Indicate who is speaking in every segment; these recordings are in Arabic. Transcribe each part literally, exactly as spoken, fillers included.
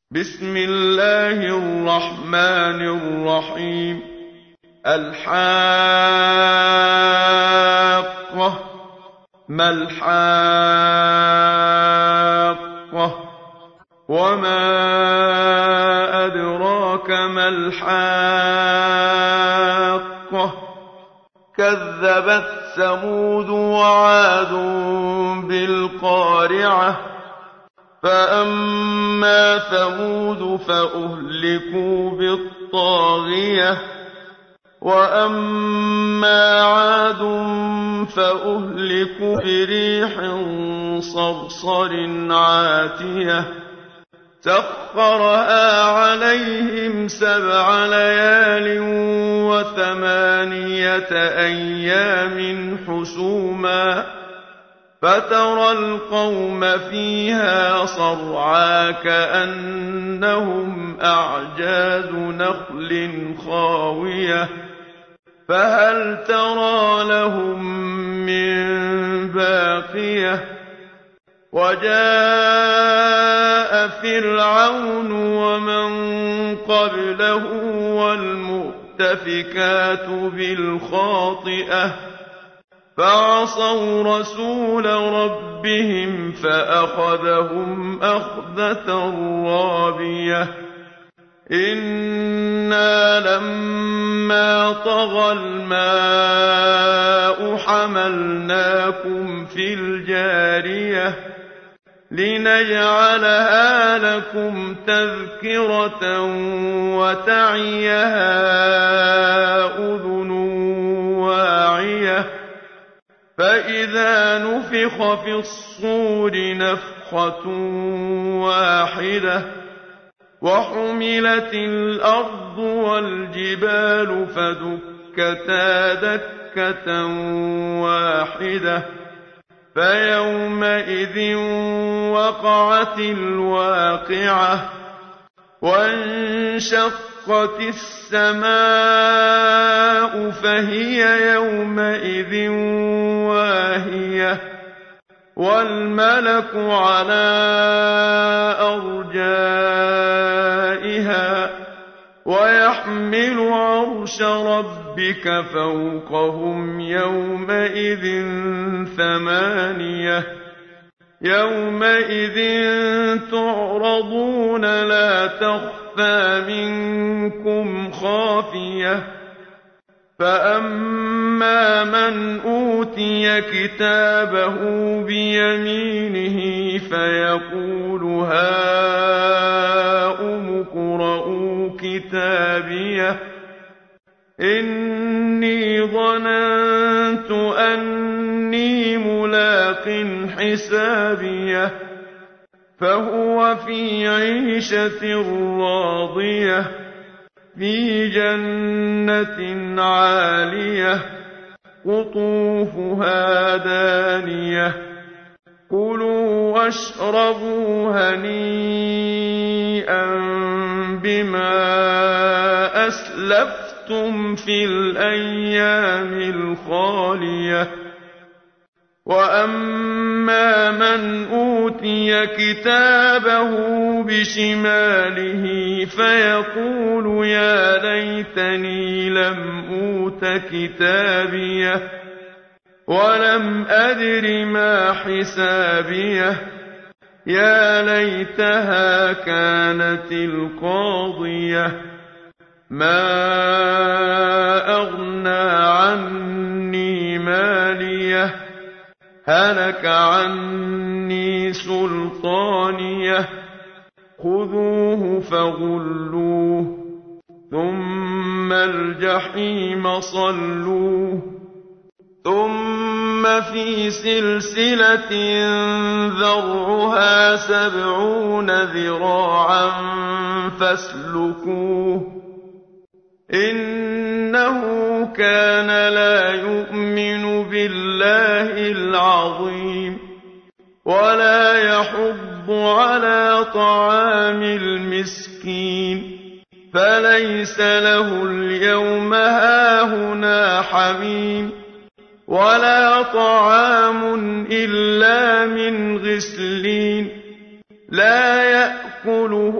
Speaker 1: بسم الله الرحمن الرحيم الحاقة ما الحاقة وما أدراك ما الحاقة كذبت ثمود وعاد بالقارعة فأما ثمود فأهلكوا بالطاغية وأما عاد فأهلكوا بريح صرصر عاتية سخرها عليهم سبع ليال وثمانية أيام حسوما فترى القوم فيها صرعى كأنهم أعجاز نخل خاوية فهل ترى لهم من باقية وجاء فرعون ومن قبله والمؤتفكات بالخاطئة فعصوا رسول ربهم فأخذهم أخذة رابية إنا لما طغى الماء حملناكم في الجارية لنجعلها لكم تذكرة وتعيها أذن واعية فإذا نفخ في الصور نفخة واحدة وحملت الأرض والجبال فدكتا دكة واحدة فيومئذ وقعت الواقعة وانشقت السماء فهي يومئذ واهية والملك على أرجائها ويحمل عرش ربك فوقهم يومئذ ثمانية يومئذ تعرضون لا تخفى منكم خافية فأما من أوتي كتابه بيمينه فيقول هاؤم اقرءوا كتابيه إني ظننت أني ملاق حسابيه فهو في عيشة راضية في جنة عالية قطوفها دانية كلوا واشربوا هنيئا بما أسلفتم في الأيام الخالية وأما من أوتي كتابه بشماله فيقول يا ليتني لم أوت كتابيه ولم أدر ما حسابيه يا ليتها كانت القاضية ما أغنى عني ماليه هلك عني سلطانيه خذوه فغلوه ثم الجحيم صلوه ثم في سلسلة ذرعها سبعون ذراعا فاسلكوه إنه كان لا يؤمن بالله العظيم ولا يحض على طعام المسكين فليس له اليوم هاهنا حميم ولا طعام إلا من غسلين لا يأكل يَأْكُلُهُ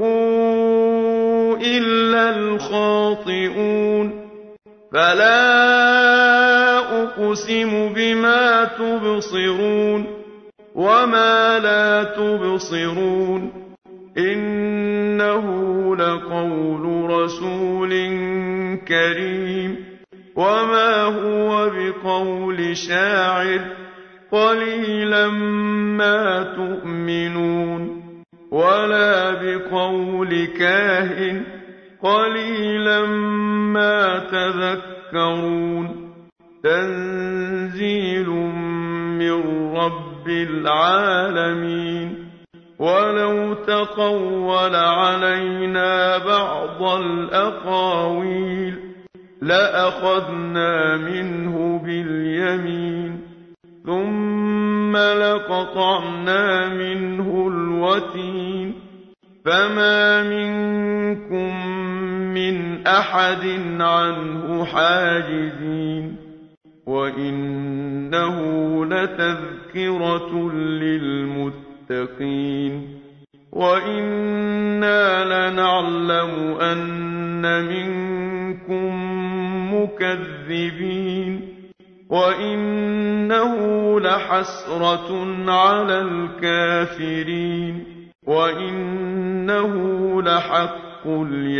Speaker 1: إِلَّا الْخَاطِئُونَ فَلَا أُقْسِمُ بِمَا تُبْصِرُونَ وَمَا لَا تُبْصِرُونَ إِنَّهُ لَقَوْلُ رَسُولٍ كَرِيمٍ وَمَا هُوَ بِقَوْلِ شَاعِرٍ قَلِيلًا مَّا تُؤْمِنُونَ وَلَا بِقَوْلِ كَاهِنٍ قَلِيلًا مَّا تَذَكَّرُونَ تَنزِيلٌ مِّن رَّبِّ الْعَالَمِينَ وَلَوْ تَقَوَّلَ عَلَيْنَا بَعْضَ الْأَقَاوِيلِ لَأَخَذْنَا مِنْهُ بِالْيَمِينِ ثُمَّ لَقَطَعْنَا مِنْهُ الْوَتِينَ فَمَا مِنكُم مِّنْ أَحَدٍ عَنْهُ حَاجِزِينَ وَإِنَّهُ لَتَذْكِرَةٌ لِّلْمُتَّقِينَ وَإِنَّا لَنَعْلَمُ أَنَّ مِنكُم مُّكَذِّبِينَ وَإِنَّهُ لَحَسْرَةٌ عَلَى الْكَافِرِينَ وَإِنَّهُ لَحَقُّ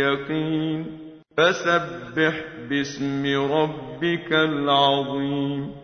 Speaker 1: الْيَقِينِ فَسَبِّحْ بِاسْمِ رَبِّكَ الْعَظِيمِ